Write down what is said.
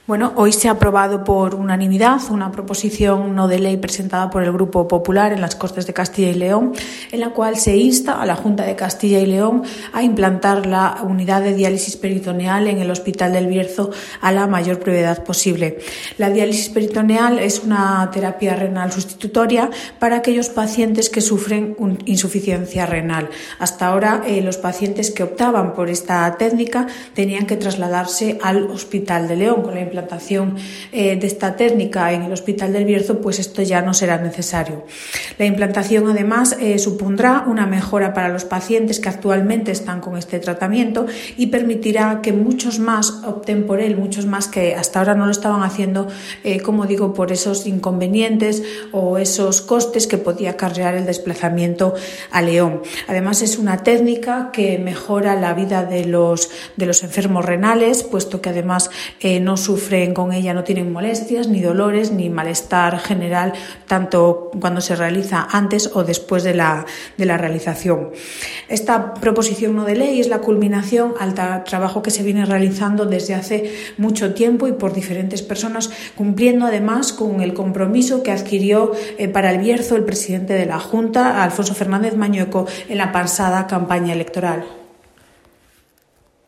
Bueno, hoy se ha aprobado por unanimidad una proposición no de ley presentada por el Grupo Popular en las Cortes de Castilla y León, en la cual se insta a la Junta de Castilla y León a implantar la unidad de diálisis peritoneal en el Hospital del Bierzo a la mayor brevedad posible. La diálisis peritoneal es una terapia renal sustitutoria para aquellos pacientes que sufren insuficiencia renal. Hasta ahora, los pacientes que optaban por esta técnica tenían que trasladarse al Hospital de León. Con la implantación de esta técnica en el Hospital del Bierzo, pues esto ya no será necesario. La implantación además supondrá una mejora para los pacientes que actualmente están con este tratamiento y permitirá que muchos más opten por él, muchos más que hasta ahora no lo estaban haciendo, como digo, por esos inconvenientes o esos costes que podía acarrear el desplazamiento a León. Además, es una técnica que mejora la vida de los enfermos renales, puesto que además no sufren con ella, no tienen molestias, ni dolores, ni malestar general, tanto cuando se realiza antes o después de la realización. Esta proposición no de ley es la culminación al trabajo que se viene realizando desde hace mucho tiempo y por diferentes personas, cumpliendo además con el compromiso que adquirió para el Bierzo el presidente de la Junta, Alfonso Fernández Mañueco, en la pasada campaña electoral.